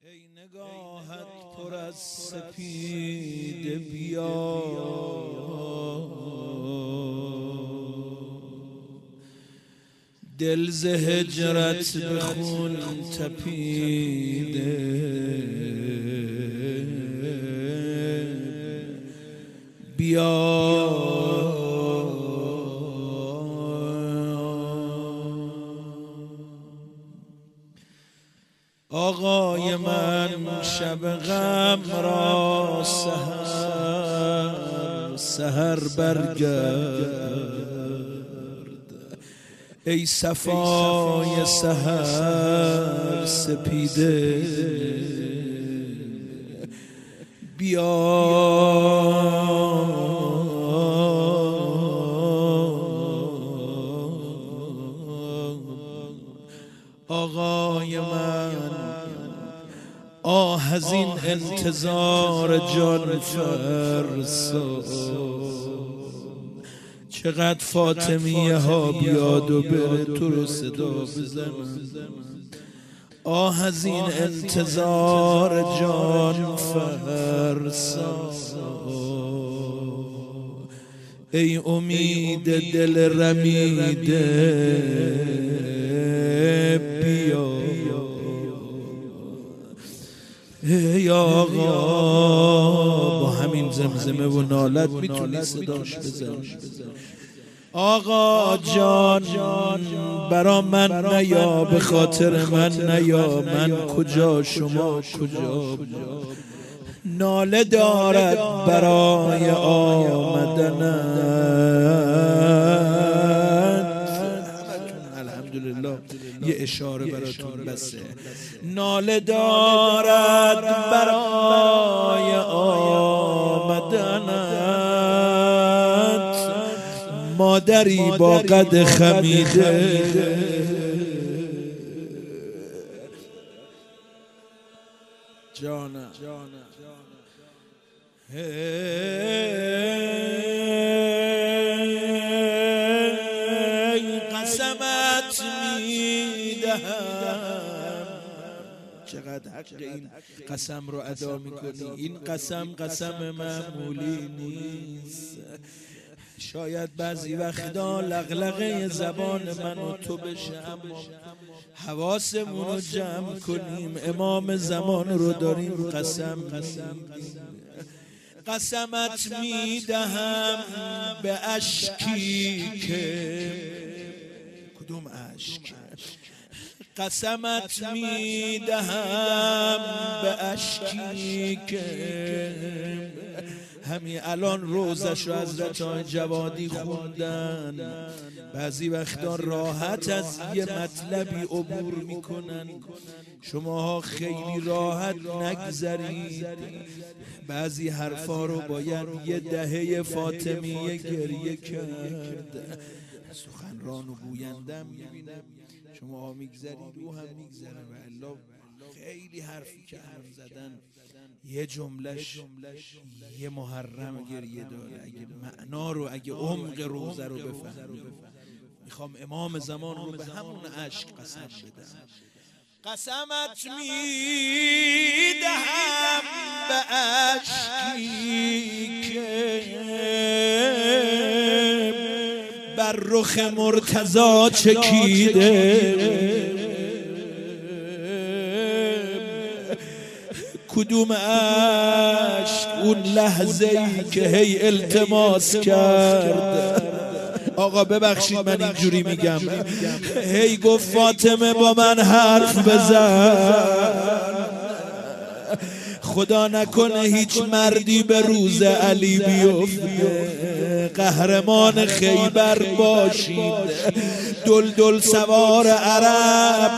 ای نگاهت پر از سپید بیا دل ز هجرت به خون تپیده بیا آقای من شب غم را سحر برگرد ای صفای سحر سپیده بیا آقای من آه از این انتظار جان فرسا چقدر فاطمیه ها بیاد و بره تو رو صدا بزن آه از این انتظار جان فرسا ای امید دل رمیده بیا ای آقا با همین زمزمه و نالت میتونی صداش بزن آقا جان برا من نیا به خاطر من نیا من کجا شما کجا ناله دارد برای آمدنت الحمدلله یه اشاره براتون بسه ناله دارد برای آمدنت مادری با قد خمیده جانم قسمت میدهم چقدر حق این قسم رو ادا میکنی این قسم معمولی نیست شاید بعضی وقتا لغلقه زبان من و تو بشه اما حواسمون رو جمع کنیم امام زمان رو داریم قسمت میدهم به اشکی که کدوم اشک قسمت میدهم به اشکی که همین الان روزش رو حضرت جوادی خوندن بعضی وقتا راحت از یه مطلبی عبور میکنن شماها خیلی راحت نگذرید بعضی حرفا رو باید یه دهه فاطمیه گریه کرد سخنران و گویندم میبینم شماها میگذرید او هم میگذره و الله خیلی حرفی که حرف زدن یه جملش یه محرم گریه داره اگه معنا رو اگه عمق روزه رو بفهمیم میخوام امام زمان رو به همون عشق قسم بدم قسمت میدهم به عشقی که بر رخ مرتضی چکیده کدوم عشق اون لحظه ای که هی التماس کرد آقا ببخشید من اینجوری میگم هی گفت فاطمه با من حرف بزن خدا نکنه هیچ مردی به روز علی بیفته قهرمان خیبر باشید دلدل سوار عرب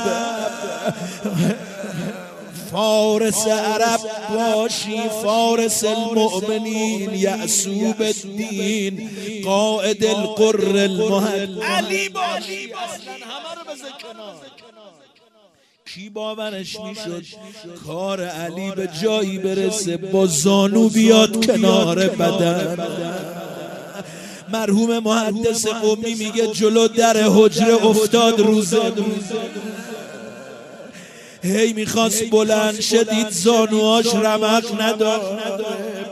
فارس عرب باشی فارس المؤمنین یعصوب الدین قائد القر المهد علی باشی اصلا همه رو بذار کنار کی باورش میشد کار علی به جایی برسه با زانو بیاد کنار بدن مرحوم محدث قمی میگه جلو در حجره افتاد روزه هی میخواست بلند شدید زانوهاش رمق نداره،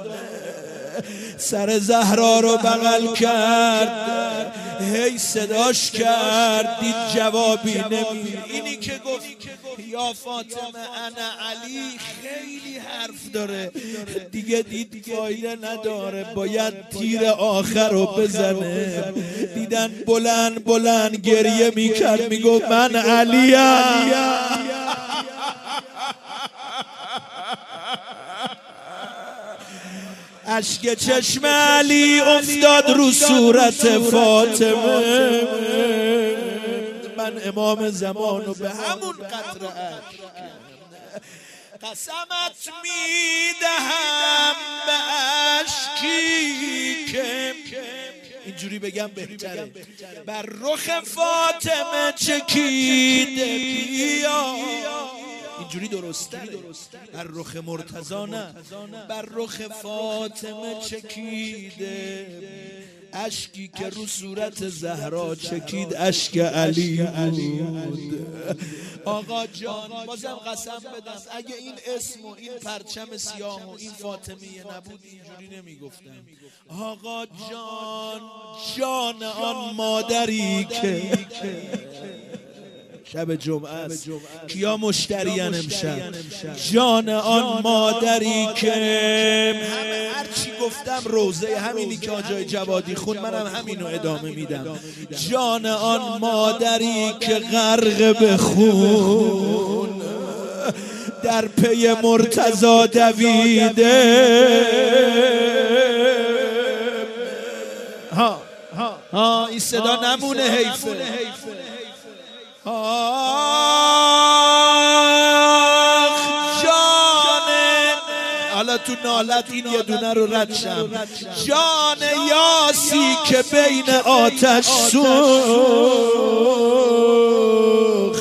سر زهرا رو بغل کرد، هی صداش کرد، دید جوابی نمید. اینی که گفت یا فاطمه انا علی خیلی حرف داره، دیگه دید فایده نداره، باید تیر آخر رو بزنه. دیدن بلند بلند گریه میکرد، میگفت من علیم. اشک چشم علی افتاد رو صورت فاطمه، من امام زمانو به همون قطره اشک قسمت میدهم به اشکی که، اینجوری بگم بهتره، بر رخ فاطمه چکیده بیا. اینجوری درسته، بر رخ مرتضی نه، بر رخ فاطمه چکیده، اشکی که رو صورت زهرا چکید اشک علی بود. آقا جان بازم قسم بدم اگه این اسم و این پرچم سیاه و این فاطمیه نبود اینجوری نمیگفتم. آقا جان، جان آن مادری که شب جمعه است، کیا مشتریان امشب؟ جان آن مادری که هرچی گفتم روزه همینی که آجای جوادی خون، منم همینو ادامه میدم. جان آن مادری که غرق به خون در پی مرتضی دویده، ها این صدا نمونه، حیفه. آخ جانه، حالا تو نالت این یه دونه رو رد شم، جان یاسی که بین آتش سوخ،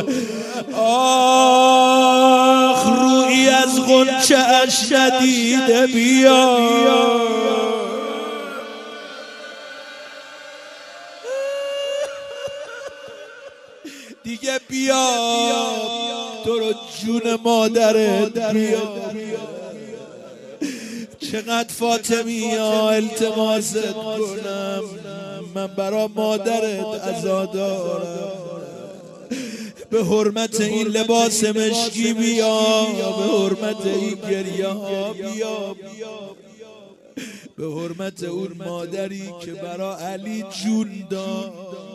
آخ روی از غنچه اش شدیده بیا. دیگه بیا تو رو جون مادرت بیا. چقدر فاطمی‌ها التماست کنم، من برا مادرت عزادارم، به حرمت این لباس مشکی بیا، به حرمت این گریه ها بیا، به حرمت اون مادری که برا علی جون داد.